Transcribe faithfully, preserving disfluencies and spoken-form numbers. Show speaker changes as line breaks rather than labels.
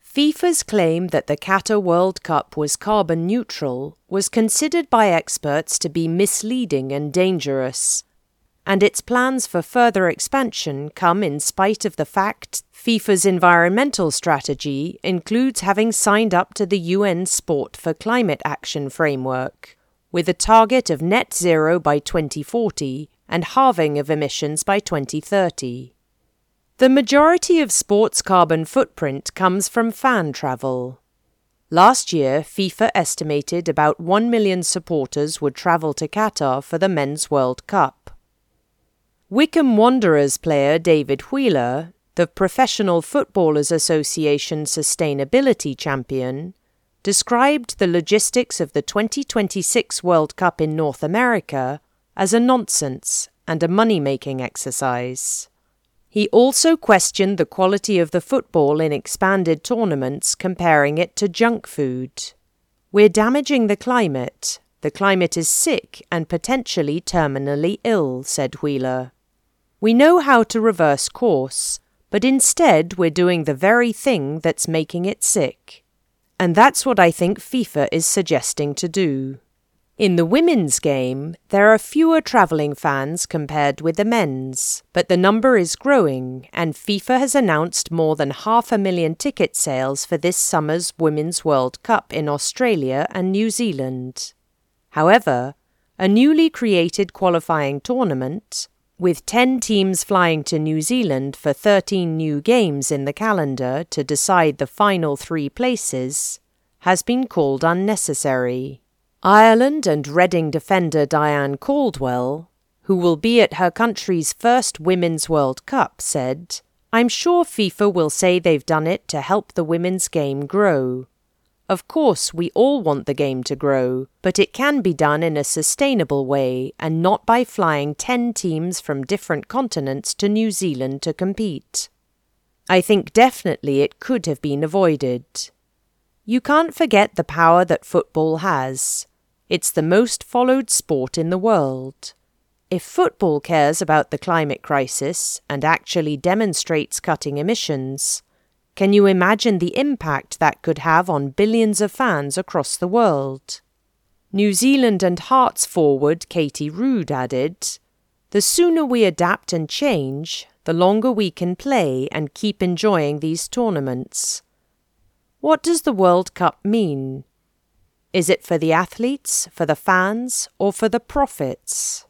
FIFA's claim that the Qatar World Cup was carbon neutral was considered by experts to be misleading and dangerous, and its plans for further expansion come in spite of the fact FIFA's environmental strategy includes having signed up to the U N Sport for Climate Action framework, with a target of net zero by twenty forty and halving of emissions by twenty thirty. The majority of sports carbon footprint comes from fan travel. Last year, FIFA estimated about one million supporters would travel to Qatar for the Men's World Cup. Wycombe Wanderers player David Wheeler, the Professional Footballers Association sustainability champion, described the logistics of the twenty twenty-six World Cup in North America as a nonsense and a money-making exercise. He also questioned the quality of the football in expanded tournaments, comparing it to junk food. "We're damaging the climate. The climate is sick and potentially terminally ill," said Wheeler. "We know how to reverse course, but instead we're doing the very thing that's making it sick." And that's what I think FIFA is suggesting to do. In the women's game, there are fewer travelling fans compared with the men's, but the number is growing, and FIFA has announced more than half a million ticket sales for this summer's Women's World Cup in Australia and New Zealand. However, a newly created qualifying tournament, with ten teams flying to New Zealand for thirteen new games in the calendar to decide the final three places, has been called unnecessary. Ireland and Reading defender Diane Caldwell, who will be at her country's first Women's World Cup, said, "I'm sure FIFA will say they've done it to help the women's game grow. Of course, we all want the game to grow, but it can be done in a sustainable way and not by flying ten teams from different continents to New Zealand to compete. I think definitely it could have been avoided." You can't forget the power that football has. It's the most followed sport in the world. If football cares about the climate crisis and actually demonstrates cutting emissions, can you imagine the impact that could have on billions of fans across the world? New Zealand and Hearts forward Katie Rood added, "The sooner we adapt and change, the longer we can play and keep enjoying these tournaments." What does the World Cup mean? Is it for the athletes, for the fans, or for the profits?